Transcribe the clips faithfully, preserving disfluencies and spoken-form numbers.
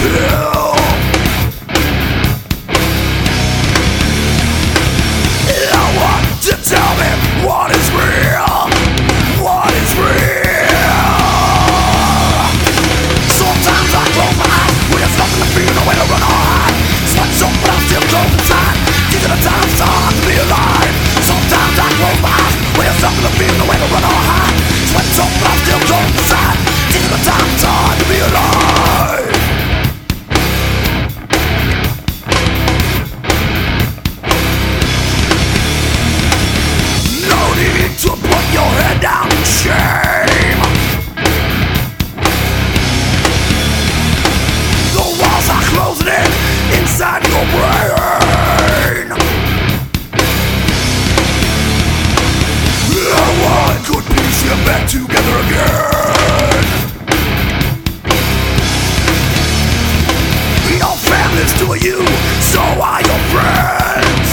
till I want to tell me what is real, what is real. Sometimes I close my eyes when there's nothing to feel, nowhere to run or hide. Sweat's up but I'm still cold inside. These are the times it's hard to be alive. Sometimes I close my eyes when there's nothing to feel, nowhere to run or hide. Sweat's up but I'm still cold inside. These are the times it's hard to be alive. No need to put your head down in shame. The walls are closing in inside your brain. I want good peace, get back together again. Your family's doing you, so are your friends.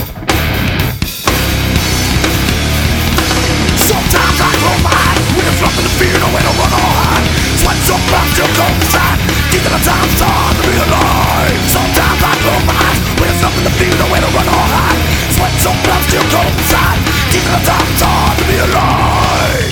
Sometimes I close my eyes when there's nothing to fear, nowhere to run or hide. Sweat's up, I'm still cold inside. These are the times it's hard to be alive. Sometimes I close my eyes when there's nothing to fear, nowhere to run or hide. Sweat's up, I'm still cold inside. These are the times it's hard to be alive.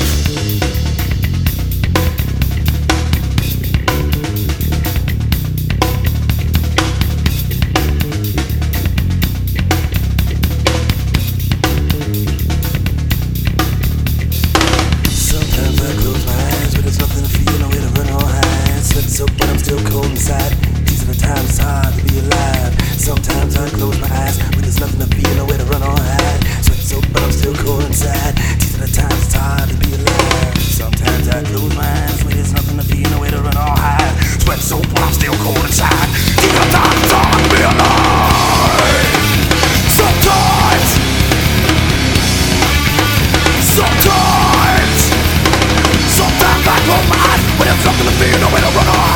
So, but I'm still cold inside. These are the times it's hard to be alive. Sometimes I close my eyes when there's nothing to feel, nowhere to run or hide. Sweat so, but I'm still cold inside. These are the times it's hard to be alive. Sometimes I close my eyes when there's nothing to feel, nowhere to run or hide. Sweat so, but I'm still cold inside. These are the times it's hard to be alive. Sometimes, sometimes, sometimes I close my eyes when there's nothing to feel, nowhere to run or hide.